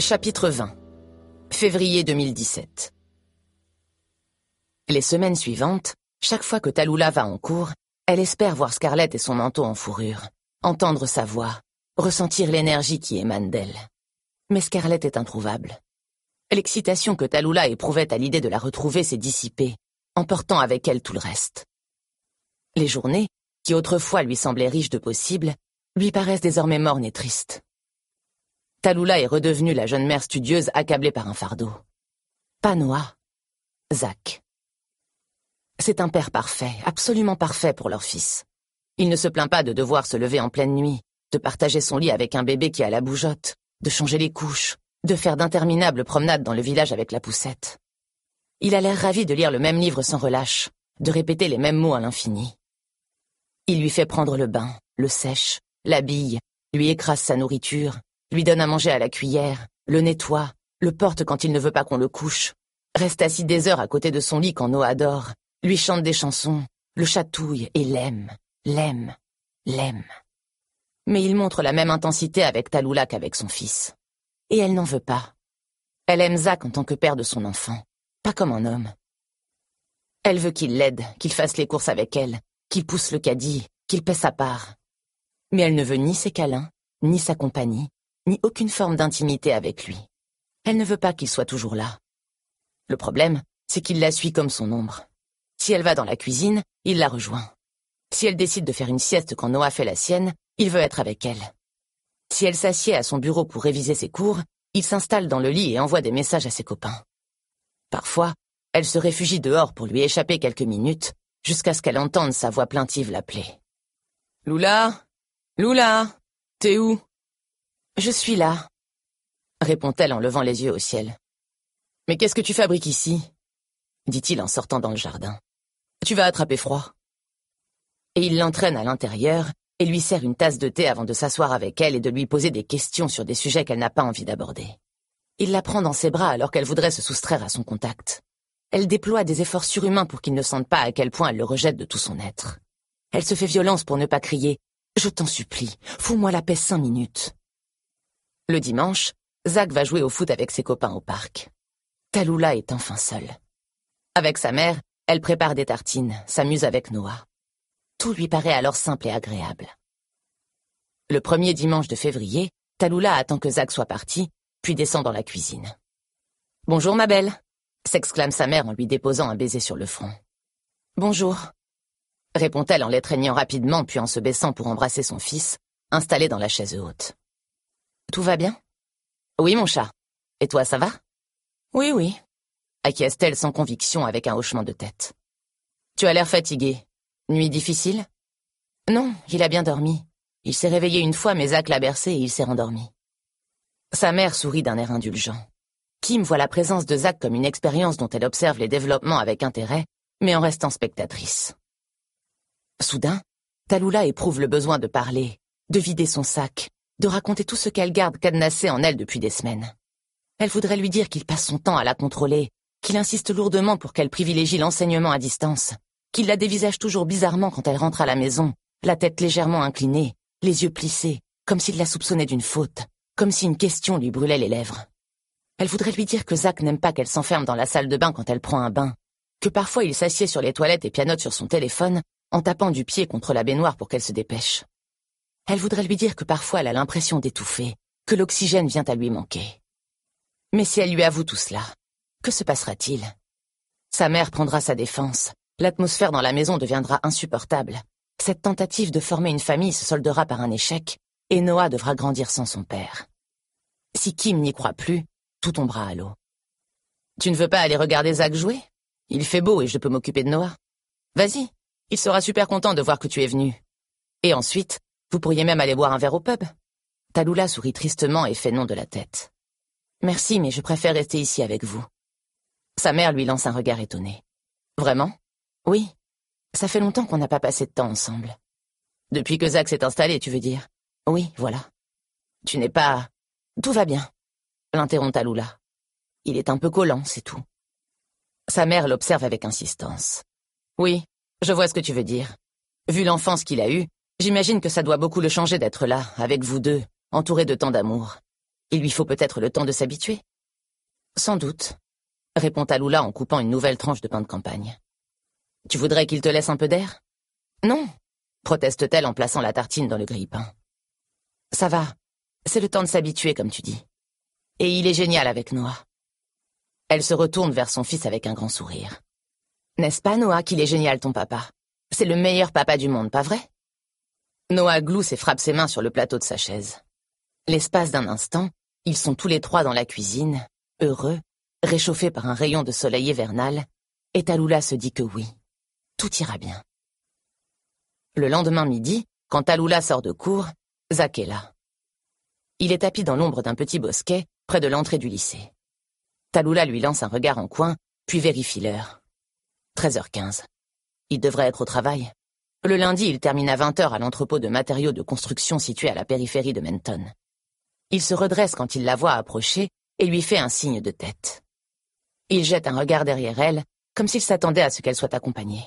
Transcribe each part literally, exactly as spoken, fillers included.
Chapitre vingt. Février deux mille dix-sept. Les semaines suivantes, chaque fois que Tallulah va en cours, elle espère voir Scarlett et son manteau en fourrure, entendre sa voix, ressentir l'énergie qui émane d'elle. Mais Scarlett est introuvable. L'excitation que Tallulah éprouvait à l'idée de la retrouver s'est dissipée, emportant avec elle tout le reste. Les journées, qui autrefois lui semblaient riches de possibles, lui paraissent désormais mornes et tristes. Tallulah est redevenue la jeune mère studieuse accablée par un fardeau. Pas Noah, Zach. C'est un père parfait, absolument parfait pour leur fils. Il ne se plaint pas de devoir se lever en pleine nuit, de partager son lit avec un bébé qui a la bougeotte, de changer les couches, de faire d'interminables promenades dans le village avec la poussette. Il a l'air ravi de lire le même livre sans relâche, de répéter les mêmes mots à l'infini. Il lui fait prendre le bain, le sèche, l'habille, lui écrase sa nourriture, lui donne à manger à la cuillère, le nettoie, le porte quand il ne veut pas qu'on le couche, reste assis des heures à côté de son lit quand Noah dort, lui chante des chansons, le chatouille et l'aime, l'aime, l'aime. Mais il montre la même intensité avec Tallulah qu'avec son fils. Et elle n'en veut pas. Elle aime Zach en tant que père de son enfant, pas comme un homme. Elle veut qu'il l'aide, qu'il fasse les courses avec elle, qu'il pousse le caddie, qu'il paie sa part. Mais elle ne veut ni ses câlins, ni sa compagnie, ni aucune forme d'intimité avec lui. Elle ne veut pas qu'il soit toujours là. Le problème, c'est qu'il la suit comme son ombre. Si elle va dans la cuisine, il la rejoint. Si elle décide de faire une sieste quand Noah fait la sienne, il veut être avec elle. Si elle s'assied à son bureau pour réviser ses cours, il s'installe dans le lit et envoie des messages à ses copains. Parfois, elle se réfugie dehors pour lui échapper quelques minutes, jusqu'à ce qu'elle entende sa voix plaintive l'appeler. « Lula, Lula, t'es où ?»« Je suis là, » répond-elle en levant les yeux au ciel. « Mais qu'est-ce que tu fabriques ici ?» dit-il en sortant dans le jardin. « Tu vas attraper froid. » Et il l'entraîne à l'intérieur et lui sert une tasse de thé avant de s'asseoir avec elle et de lui poser des questions sur des sujets qu'elle n'a pas envie d'aborder. Il la prend dans ses bras alors qu'elle voudrait se soustraire à son contact. Elle déploie des efforts surhumains pour qu'il ne sente pas à quel point elle le rejette de tout son être. Elle se fait violence pour ne pas crier « Je t'en supplie, fous-moi la paix cinq minutes !» Le dimanche, Zach va jouer au foot avec ses copains au parc. Tallulah est enfin seule. Avec sa mère, elle prépare des tartines, s'amuse avec Noah. Tout lui paraît alors simple et agréable. Le premier dimanche de février, Tallulah attend que Zach soit parti, puis descend dans la cuisine. « Bonjour ma belle !» s'exclame sa mère en lui déposant un baiser sur le front. « Bonjour !» répond-elle en l'étreignant rapidement puis en se baissant pour embrasser son fils, installé dans la chaise haute. « Tout va bien ?»« Oui, mon chat. Et toi, ça va ?»« Oui, oui. » acquiesce-t-elle sans conviction avec un hochement de tête. « Tu as l'air fatigué. Nuit difficile ?»« Non, il a bien dormi. Il s'est réveillé une fois, mais Zach l'a bercé et il s'est rendormi. » Sa mère sourit d'un air indulgent. Kim voit la présence de Zach comme une expérience dont elle observe les développements avec intérêt, mais en restant spectatrice. Soudain, Tallulah éprouve le besoin de parler, de vider son sac, de raconter tout ce qu'elle garde cadenassé en elle depuis des semaines. Elle voudrait lui dire qu'il passe son temps à la contrôler, qu'il insiste lourdement pour qu'elle privilégie l'enseignement à distance, qu'il la dévisage toujours bizarrement quand elle rentre à la maison, la tête légèrement inclinée, les yeux plissés, comme s'il la soupçonnait d'une faute, comme si une question lui brûlait les lèvres. Elle voudrait lui dire que Zach n'aime pas qu'elle s'enferme dans la salle de bain quand elle prend un bain, que parfois il s'assied sur les toilettes et pianote sur son téléphone en tapant du pied contre la baignoire pour qu'elle se dépêche. Elle voudrait lui dire que parfois elle a l'impression d'étouffer, que l'oxygène vient à lui manquer. Mais si elle lui avoue tout cela, que se passera-t-il? Sa mère prendra sa défense, l'atmosphère dans la maison deviendra insupportable, cette tentative de former une famille se soldera par un échec, et Noah devra grandir sans son père. Si Kim n'y croit plus, tout tombera à l'eau. « Tu ne veux pas aller regarder Zach jouer? Il fait beau et je peux m'occuper de Noah. Vas-y, il sera super content de voir que tu es venu. Et ensuite, vous pourriez même aller boire un verre au pub. » Tallulah sourit tristement et fait non de la tête. « Merci, mais je préfère rester ici avec vous. » Sa mère lui lance un regard étonné. « Vraiment? Oui. Ça fait longtemps qu'on n'a pas passé de temps ensemble. »« Depuis que Zach s'est installé, tu veux dire? »« Oui, voilà. »« Tu n'es pas... »« Tout va bien. » l'interrompt Tallulah. « Il est un peu collant, c'est tout. » Sa mère l'observe avec insistance. « Oui, je vois ce que tu veux dire. Vu l'enfance qu'il a eue, j'imagine que ça doit beaucoup le changer d'être là, avec vous deux, entourés de tant d'amour. Il lui faut peut-être le temps de s'habituer. Sans doute, répond Tallulah en coupant une nouvelle tranche de pain de campagne. Tu voudrais qu'il te laisse un peu d'air? Non, proteste-t-elle en plaçant la tartine dans le grille-pain. Ça va, c'est le temps de s'habituer comme tu dis. Et il est génial avec Noah. Elle se retourne vers son fils avec un grand sourire. N'est-ce pas, Noah, qu'il est génial ton papa? C'est le meilleur papa du monde, pas vrai? Noah glousse et frappe ses mains sur le plateau de sa chaise. L'espace d'un instant, ils sont tous les trois dans la cuisine, heureux, réchauffés par un rayon de soleil hivernal, et Tallulah se dit que oui, tout ira bien. Le lendemain midi, quand Tallulah sort de cours, Zach est là. Il est tapi dans l'ombre d'un petit bosquet, près de l'entrée du lycée. Tallulah lui lance un regard en coin, puis vérifie l'heure. treize heures quinze. Il devrait être au travail. Le lundi, il termine à vingt heures à l'entrepôt de matériaux de construction situé à la périphérie de Menton. Il se redresse quand il la voit approcher et lui fait un signe de tête. Il jette un regard derrière elle, comme s'il s'attendait à ce qu'elle soit accompagnée.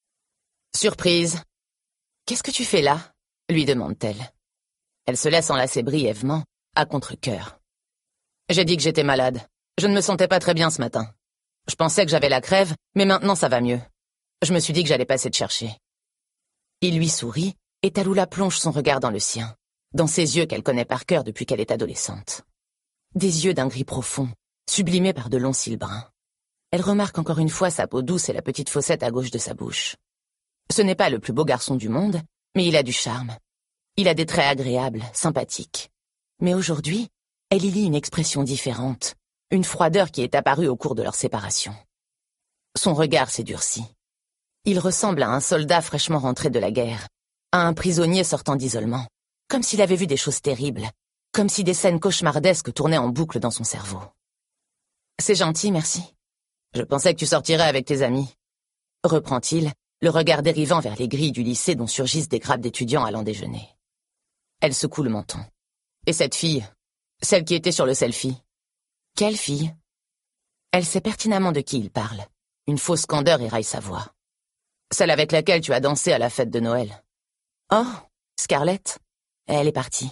Surprise. Qu'est-ce que tu fais là? Lui demande-t-elle. Elle se laisse enlacer brièvement, à contre-cœur. J'ai dit que j'étais malade. Je ne me sentais pas très bien ce matin. Je pensais que j'avais la crève, mais maintenant ça va mieux. Je me suis dit que j'allais passer te chercher. Il lui sourit, et Tallulah plonge son regard dans le sien, dans ses yeux qu'elle connaît par cœur depuis qu'elle est adolescente. Des yeux d'un gris profond, sublimés par de longs cils bruns. Elle remarque encore une fois sa peau douce et la petite fossette à gauche de sa bouche. Ce n'est pas le plus beau garçon du monde, mais il a du charme. Il a des traits agréables, sympathiques. Mais aujourd'hui, elle y lit une expression différente, une froideur qui est apparue au cours de leur séparation. Son regard s'est durci. Il ressemble à un soldat fraîchement rentré de la guerre, à un prisonnier sortant d'isolement, comme s'il avait vu des choses terribles, comme si des scènes cauchemardesques tournaient en boucle dans son cerveau. C'est gentil, merci. Je pensais que tu sortirais avec tes amis. Reprend-il, le regard dérivant vers les grilles du lycée dont surgissent des grappes d'étudiants allant déjeuner. Elle secoue le menton. Et cette fille, celle qui était sur le selfie? Quelle fille? Elle sait pertinemment de qui il parle. Une fausse candeur éraille sa voix. Celle avec laquelle tu as dansé à la fête de Noël. Oh, Scarlett. Elle est partie.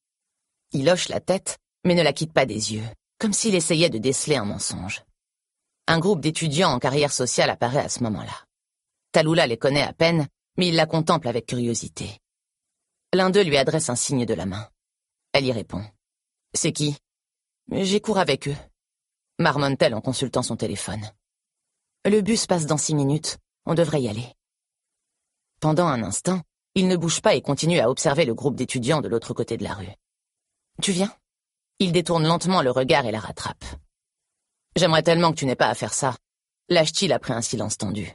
Il hoche la tête, mais ne la quitte pas des yeux, comme s'il essayait de déceler un mensonge. Un groupe d'étudiants en carrière sociale apparaît à ce moment-là. Tallulah les connaît à peine, mais il la contemple avec curiosité. L'un d'eux lui adresse un signe de la main. Elle y répond. « C'est qui ?»« J'ai cours avec eux. » marmonne-t-elle en consultant son téléphone. « Le bus passe dans six minutes. On devrait y aller. » Pendant un instant, il ne bouge pas et continue à observer le groupe d'étudiants de l'autre côté de la rue. « Tu viens ?» Il détourne lentement le regard et la rattrape. « J'aimerais tellement que tu n'aies pas à faire ça. » lâche-t-il après un silence tendu.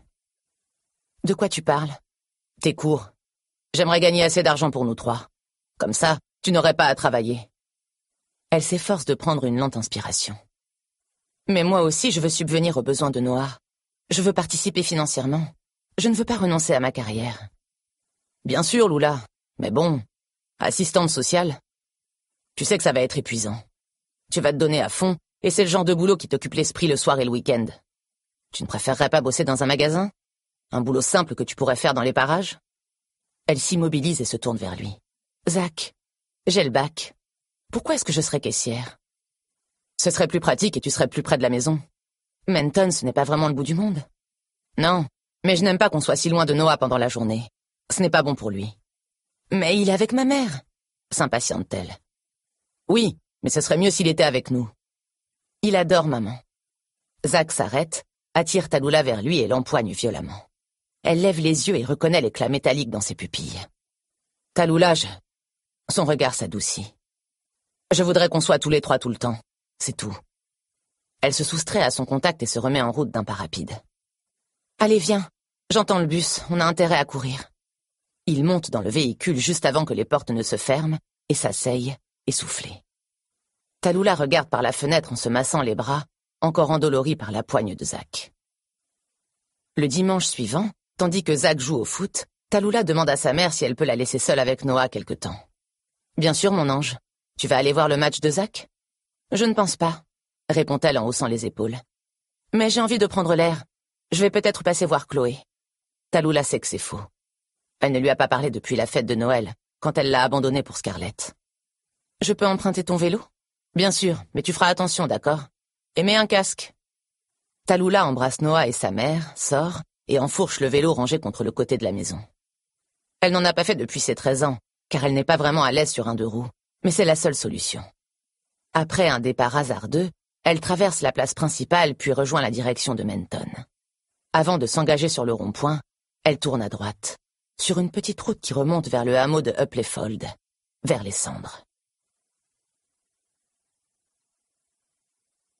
« De quoi tu parles ?»« Tes cours. J'aimerais gagner assez d'argent pour nous trois. Comme ça, tu n'aurais pas à travailler. » Elle s'efforce de prendre une lente inspiration. « Mais moi aussi, je veux subvenir aux besoins de Noah. Je veux participer financièrement. Je ne veux pas renoncer à ma carrière. » « Bien sûr, Lula. Mais bon, assistante sociale. Tu sais que ça va être épuisant. Tu vas te donner à fond, et c'est le genre de boulot qui t'occupe l'esprit le soir et le week-end. Tu ne préférerais pas bosser dans un magasin? Un boulot simple que tu pourrais faire dans les parages? » Elle s'immobilise et se tourne vers lui. « Zach, j'ai le bac. Pourquoi est-ce que je serais caissière? Ce serait plus pratique et tu serais plus près de la maison. Menton, ce n'est pas vraiment le bout du monde. Non, mais je n'aime pas qu'on soit si loin de Noah pendant la journée. Ce n'est pas bon pour lui. Mais il est avec ma mère, s'impatiente-t-elle. Oui, mais ce serait mieux s'il était avec nous. Il adore maman. Zach s'arrête, attire Tallulah vers lui et l'empoigne violemment. Elle lève les yeux et reconnaît l'éclat métallique dans ses pupilles. Tallulah, je... Son regard s'adoucit. Je voudrais qu'on soit tous les trois tout le temps. C'est tout. Elle se soustrait à son contact et se remet en route d'un pas rapide. Allez, viens. J'entends le bus. On a intérêt à courir. Il monte dans le véhicule juste avant que les portes ne se ferment et s'asseye, essoufflé. Tallulah regarde par la fenêtre en se massant les bras, encore endolorie par la poigne de Zach. Le dimanche suivant, tandis que Zach joue au foot, Tallulah demande à sa mère si elle peut la laisser seule avec Noah quelque temps. « Bien sûr, mon ange. Tu vas aller voir le match de Zach ?»« Je ne pense pas, » répond-elle en haussant les épaules. « Mais j'ai envie de prendre l'air. Je vais peut-être passer voir Chloé. » Tallulah sait que c'est faux. Elle ne lui a pas parlé depuis la fête de Noël, quand elle l'a abandonné pour Scarlett. « Je peux emprunter ton vélo ?» Bien sûr, mais tu feras attention, d'accord? Et mets un casque. Tallulah embrasse Noah et sa mère, sort, et enfourche le vélo rangé contre le côté de la maison. Elle n'en a pas fait depuis ses treize ans, car elle n'est pas vraiment à l'aise sur un deux roues, mais c'est la seule solution. Après un départ hasardeux, elle traverse la place principale puis rejoint la direction de Menton. Avant de s'engager sur le rond-point, elle tourne à droite, sur une petite route qui remonte vers le hameau de Uplefold, vers les cendres.